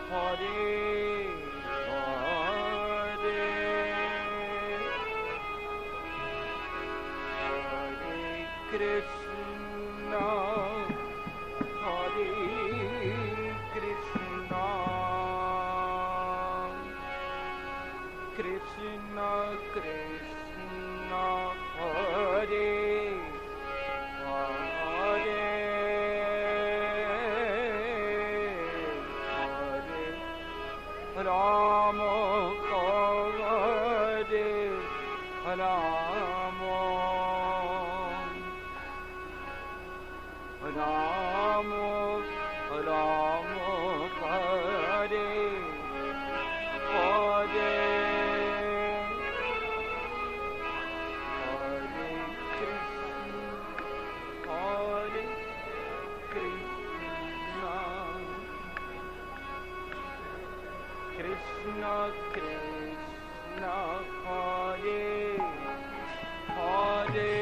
Hare Hare Hare Krishna Hare Krishna Krishna Krishna Hare Hare Hare Rama Hare Rama Rama Rama Hare Hare Hare Krishna Krishna Krishna Hare Hare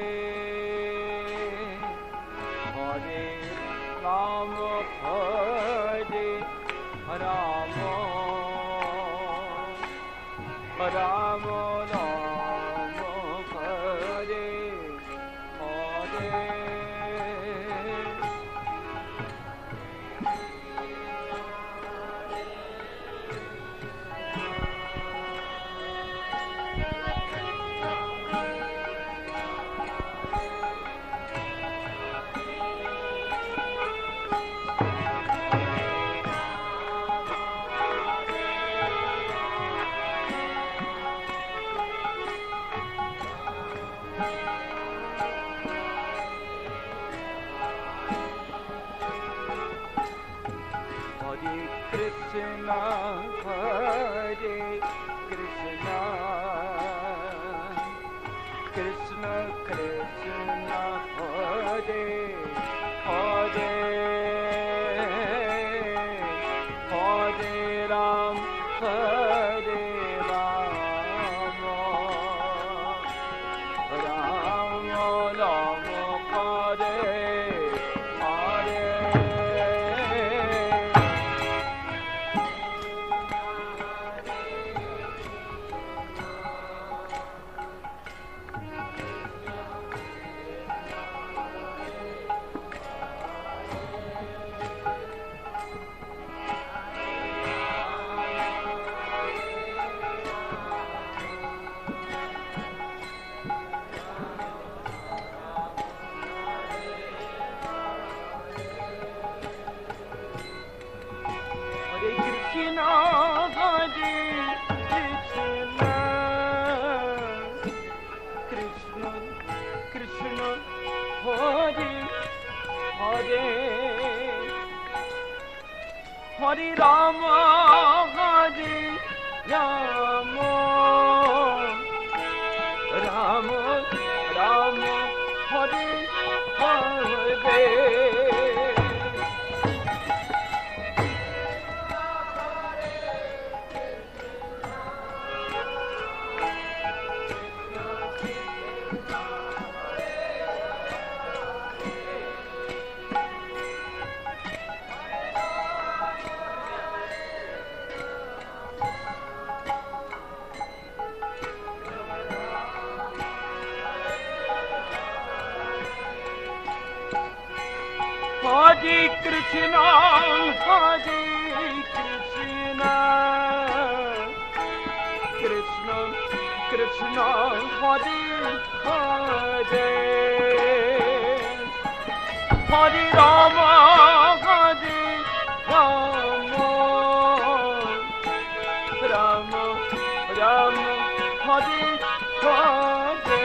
Hare Rama Hare Rama Rama Rama Hare Hare Krishna Hare Krishna Krishna Krishna Hare Hare Hare Ram Hare Rama Rama Rama Hare Hare Hare Rama Hare Rama Rama Rama Hare Hare Hare Krishna, Hare Krishna, Krishna Krishna, Hare Hare, Hare Rama, Hare Rama, Rama Rama, Hare Hare.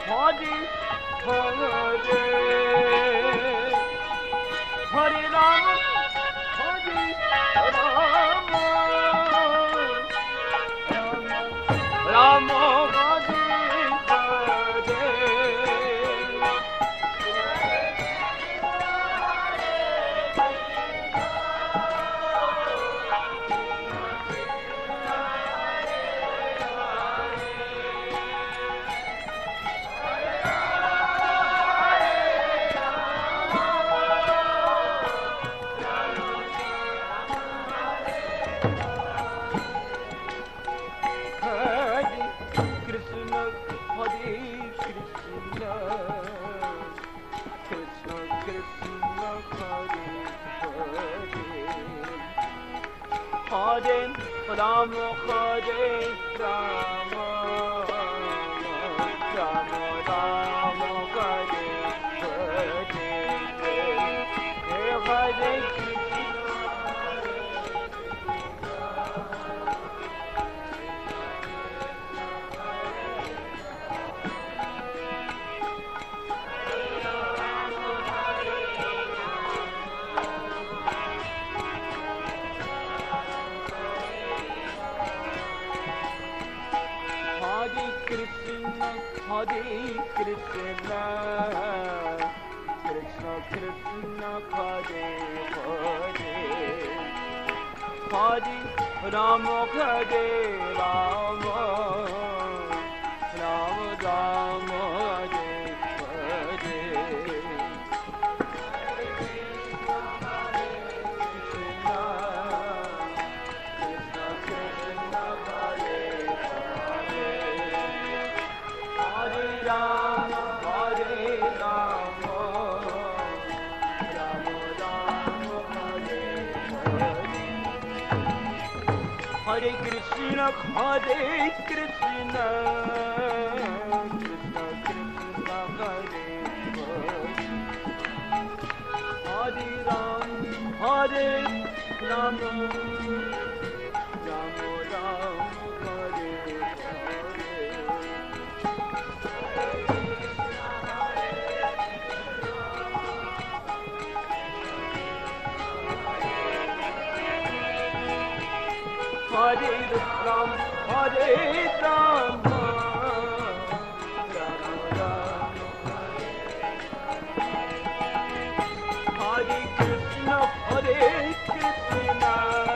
Hare Hare Hare Rama Hare Rama Rama Hare Hare Hare Rama Hare Rama Rama Rama Hare Hare Hare Krishna, Krishna Krishna, Hare Hare Hare Rama, Hare Rama Rama Rama, Hare Hare Hare Krishna, Hare Krishna, Krishna Krishna, Hare Hare, Hare Ram, Hare Ram, Ram Ram, Hare Hare Ram, Hare Ram, Ram Ram, Hare Krishna, Hare Krishna,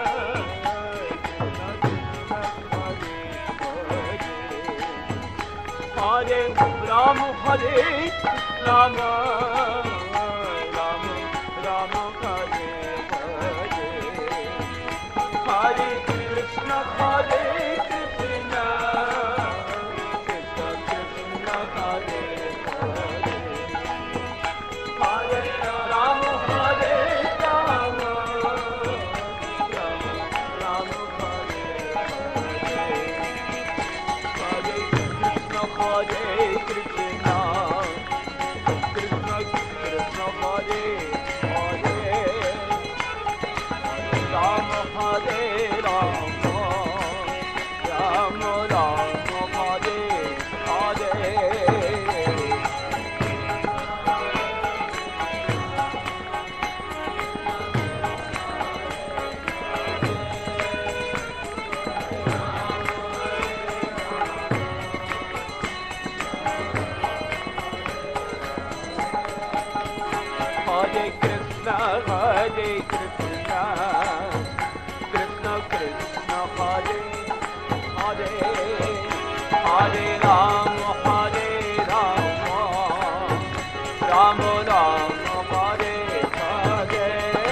Hare Ram, Hare Ram, Ram Ram, Hare Hare Krishna, Hare Krishna, Krishna Krishna, Hare Hare, Hare Ram, Hare Ram, Ram Ram, Hare Hare, Hare Krishna, Hare Krishna, Krishna Krishna, Hare Hare, Ram, Hare Ram, Ram Ram, Hare Hare. Hare Krishna, Hare Krishna, Krishna Krishna, Hare Hare, Hare Ram, Hare Ram, Ram Ram, Hare Hare.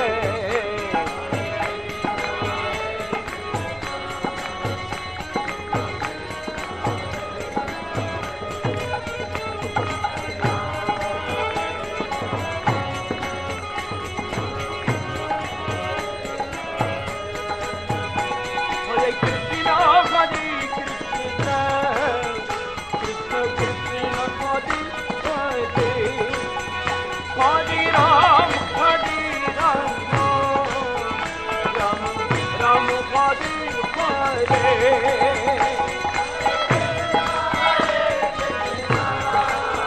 Hare Krishna, Hare Krishna, Krishna Krishna, Hare Hare, Hare Ram, Hare Ram, Ram Ram, Hare Hare.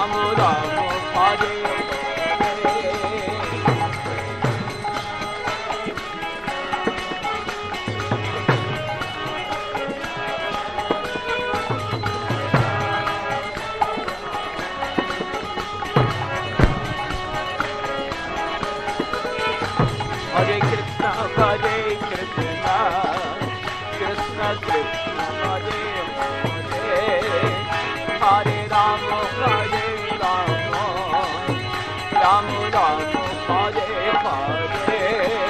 Ram Ram Hare Hare Krishna, Krishna Krishna, Hare Hare, Hare Rama, Ram Ram, Hare Hare.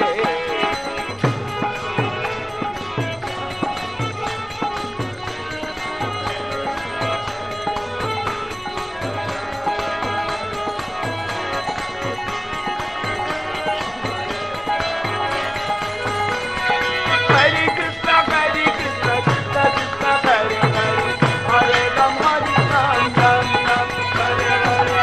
Hare Krishna, Krishna Krishna, Hare Hare, Hare Ram, Ram Ram, Hare Hare.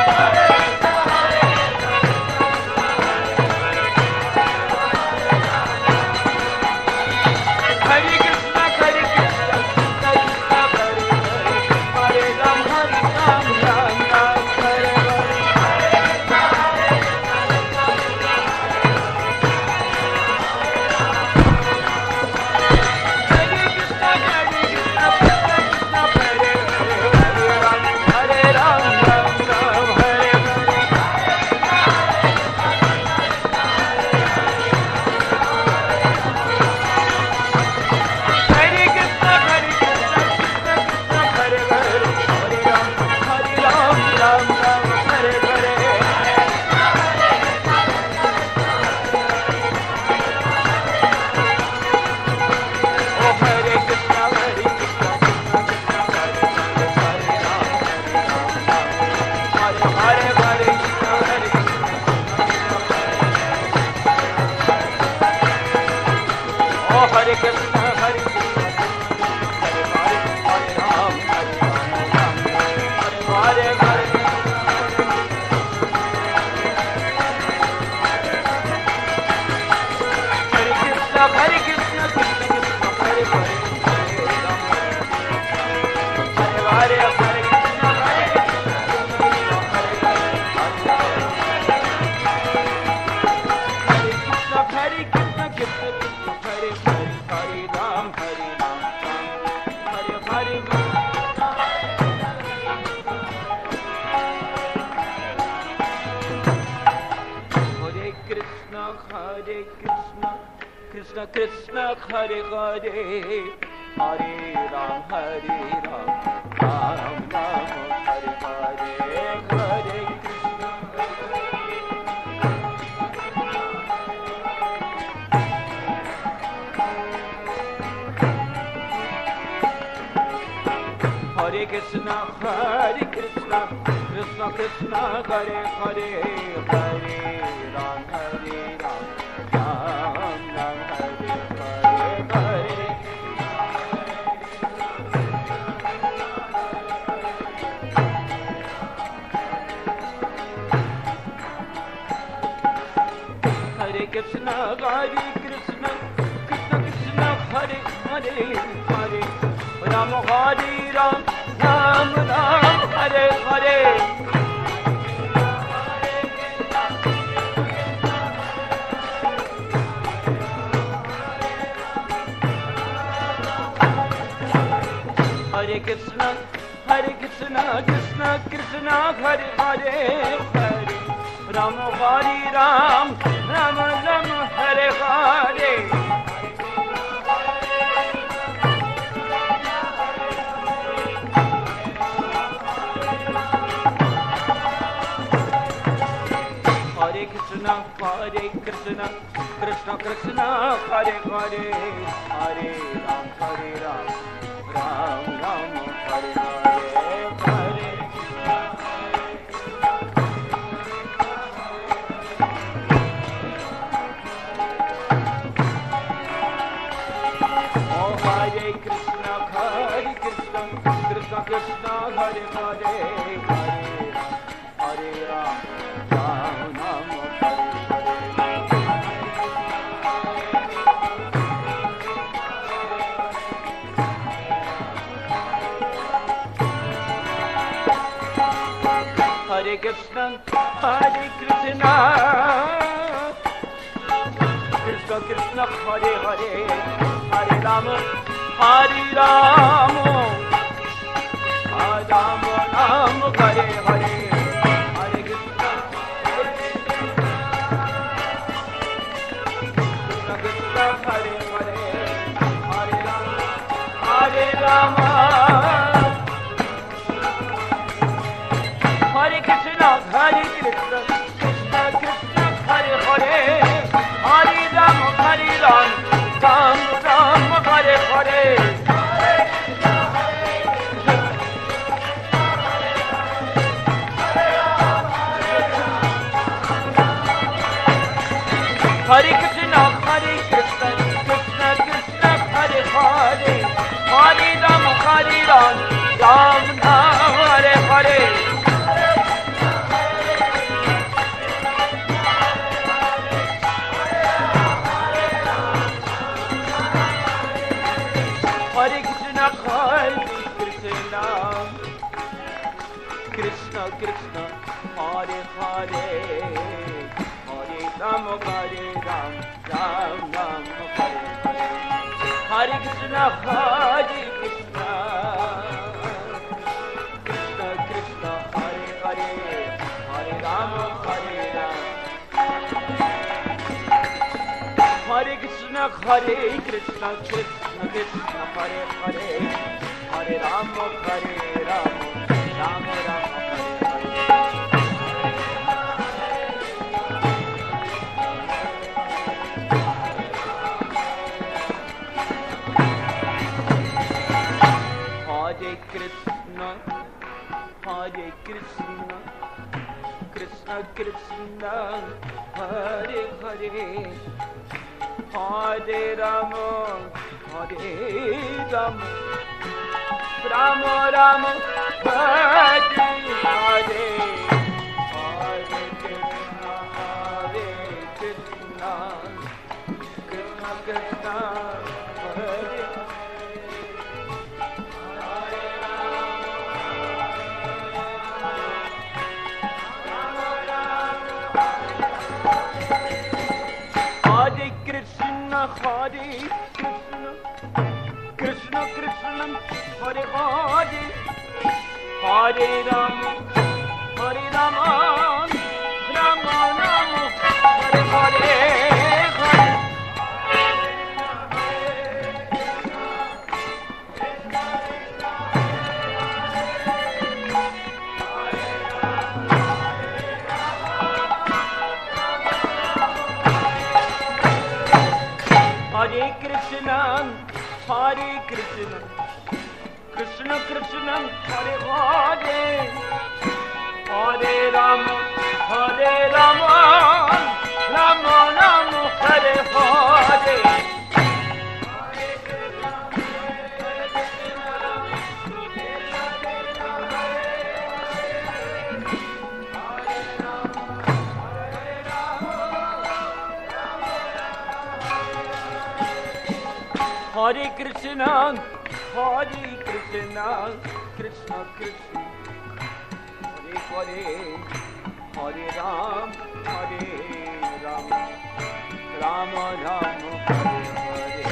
Hare Krishna, Krishna Krishna, Hare Hare, Hare Ram, Ram Ram, Hare Hare. Hare Krishna, Hare Krishna, Hare Hare, Hare Ram, Hare Ram, Hare Hare. Hare Krishna, Hare Krishna, Krishna Krishna, Hare Hare, Hare Ram, Hare Hare, Hare Krishna, Hare Krishna, Hare Hare, Hare Krishna, Krishna Krishna, Hare Hare, Hare Ram, Hare Ram, Hare Hare. Hare Krishna, Krishna Krishna, Hare Hare, Hare Ram, Hare Ram, Ram Ram, Hare Hare, Hare Krishna. Hare Krishna, Krishna Krishna, Hare Hare, Hare Ram, Hare Ram, Ram Ram, Hare Hare, Hare Krishna, Krishna Krishna, Hare Hare, Hare Ram, Hare Ram, Ram Ram, Hare Hare. Hare Krishna, Krishna Krishna, Hare Hare, Hare Ram, Hare Ram, Ram Ram, Hare Hare. Hare Krishna, Krishna Krishna, Hare Hare, Hare Ram, Ram Ram, Hare Hare, Hare. Oh Hare Krishna, Krishna Krishna, Hare Hare, Hare Ram, Ram Ram, Hare Hare. Hare Krishna, Hare Krishna, Krishna Krishna, Hare Hare, Hare Rama, Hare Rama, Rama Rama, Hare Hare, Hare Krishna, Krishna Krishna, Hare Hare, Hare Rama, Hare Rama, Hare Krishna, Hare Krishna, Krishna Krishna, Hare Hare, Hare Rama, Hare Rama, Rama Rama, Hare Hare. Hare Krishna, Hare Krishna, Krishna Krishna, Hare Hare, Hare Rama, Hare Rama, Rama Rama, Hare Hare. Hare Krishna, Krishna Krishna, Hare Hare, Hare Rama, Hare Rama, Rama Rama, Hare Hare. Hare Krishna, Krishna Krishna, Hare Hare, Hare Rama, Hare Rama. Hare Krishna, Krishna Krishna, Hare Hare, Hare Rama, Hare Rama, Rama Rama, Hare Hare. Hare Krishna, Krishna Krishna, Hare Hare, Hare Rama, Hare Rama, Rama Rama, Hare Hare, Hare Krishna, Krishna Krishna, Hare Krishna, Krishna Krishna, Hare Hare, Hare Rama, Hare Rama, Rama Rama, Hare Hare, Hare. Hare Krishna, Krishna Krishna, Hare Hare, Hare Rama, Hare Rama, Rama Rama, Hare Hare. Hare Krishna, Krishna Krishna, Hare Hare, Hare Ram, Hare Ram, Rama Rama, Hare Hare.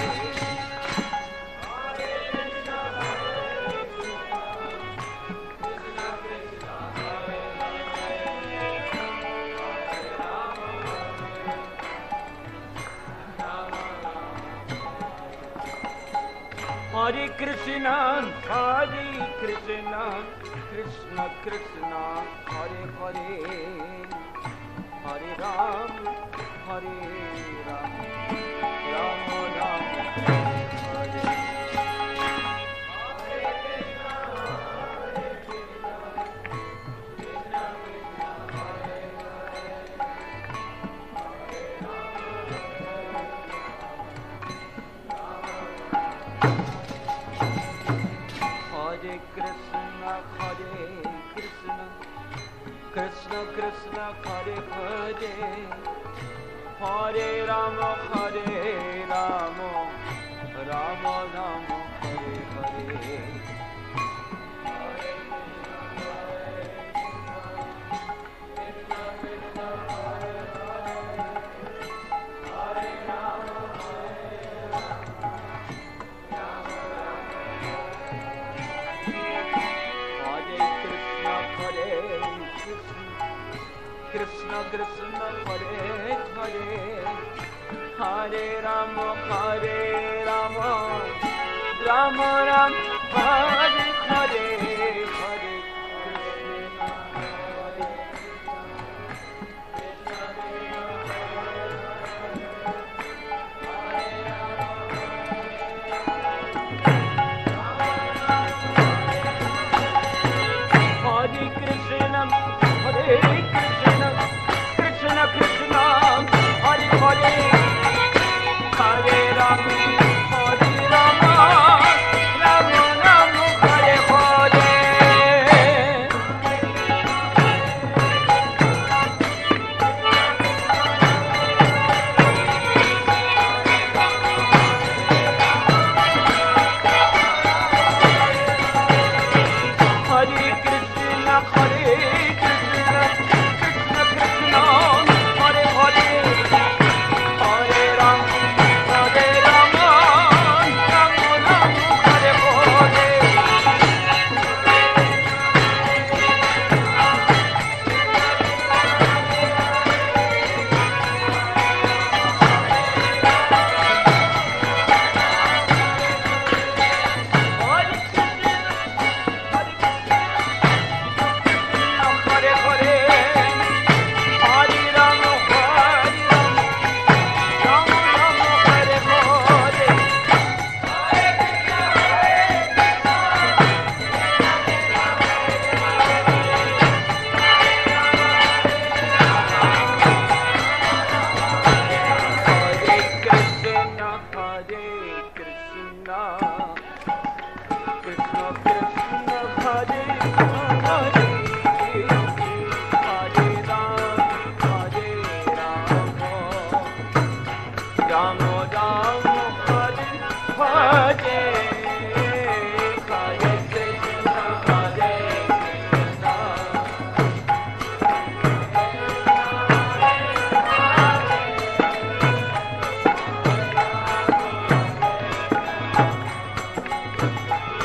Hare Krishna, Krishna Krishna, Hare Hare, Hare Ram, Hare Ram, Rama Rama, Hare Hare. Krishna Krishna, Hare Hare, Hare Rama, Hare Rama, Rama Rama, Hare Hare. Krishna Krishna Hare Hare Hare Rama Rama Rama Hare Hare Hare Krishna Hare Krishna Krishna Krishna Hare Hare Hare Rama Rama Rama Hare Hare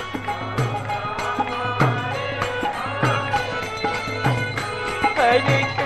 Hare